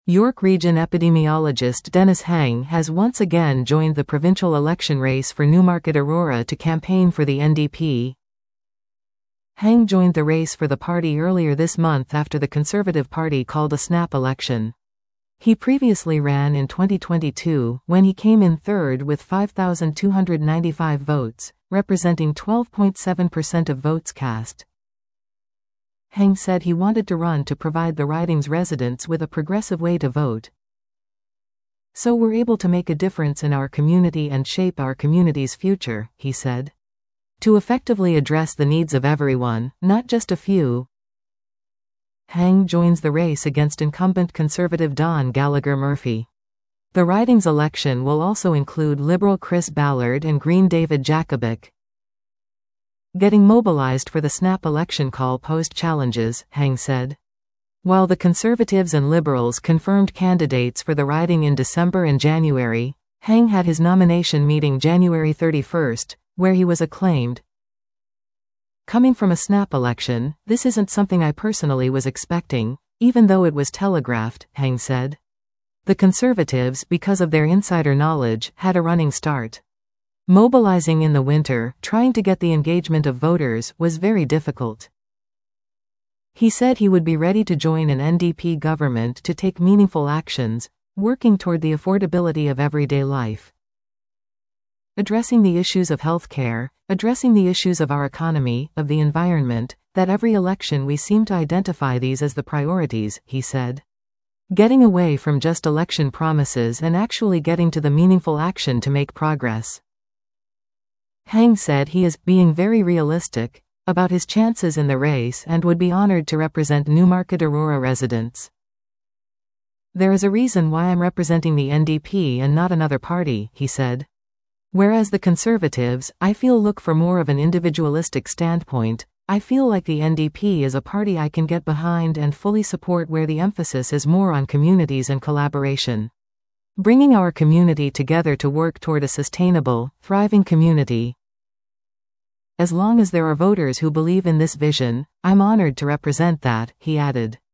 York Region epidemiologist Dennis Heng has once again joined the provincial election race for Newmarket Aurora to campaign for the NDP. Heng joined the race for the party earlier this month after the Conservative Party called a snap election. He previously ran in 2022, when he came in third with 5,295 votes, representing 12.7% of votes cast. Heng said he wanted to run to provide the riding's residents with a progressive way to vote. So we're able to make a difference in our community and shape our community's future, he said. To effectively address the needs of everyone, not just a few. Heng joins the race against incumbent Conservative Don Gallagher Murphy. The riding's election will also include Liberal Chris Ballard and Green David Jakubic. Getting mobilized for the snap election call posed challenges, Heng said. While the Conservatives and Liberals confirmed candidates for the riding in December and January, Heng had his nomination meeting January 31st, where he was acclaimed. Coming from a snap election, this isn't something I personally was expecting, even though it was telegraphed, Heng said. The Conservatives, because of their insider knowledge, had a running start. Mobilizing in the winter, trying to get the engagement of voters, was very difficult. He said he would be ready to join an NDP government to take meaningful actions, working toward the affordability of everyday life. Addressing the issues of healthcare, addressing the issues of our economy, of the environment, that every election we seem to identify these as the priorities, he said. Getting away from just election promises and actually getting to the meaningful action to make progress. Heng said he is being very realistic about his chances in the race and would be honored to represent Newmarket Aurora residents. There is a reason why I'm representing the NDP and not another party, he said. Whereas the Conservatives, I feel, look for more of an individualistic standpoint, I feel like the NDP is a party I can get behind and fully support, where the emphasis is more on communities and collaboration. Bringing our community together to work toward a sustainable, thriving community. As long as there are voters who believe in this vision, I'm honored to represent that, he added.